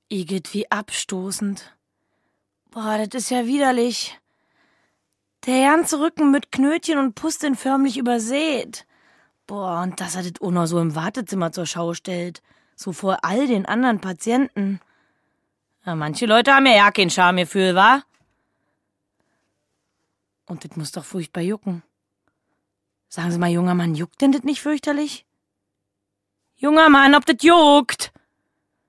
Igitt, wie abstoßend. Boah, das ist ja widerlich. Der ganze Rücken mit Knötchen und Pusteln förmlich übersät. Boah, und dass er das auch noch so im Wartezimmer zur Schau stellt. So vor all den anderen Patienten. Ja, manche Leute haben ja kein Schamgefühl, wa? Und das muss doch furchtbar jucken. Sagen Sie mal, junger Mann, juckt denn das nicht fürchterlich? Junger Mann, ob das juckt?